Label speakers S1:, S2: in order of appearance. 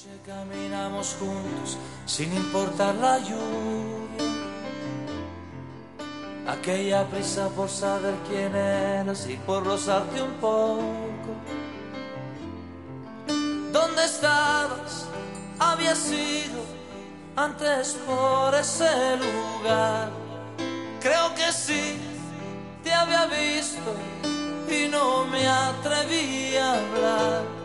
S1: Caminamos juntos sin importar la lluvia, aquella prisa por saber quién eras y por rozarte un poco. ¿Dónde estabas? Habías ido antes por ese lugar. Creo que sí, te había visto y no me atreví a hablar.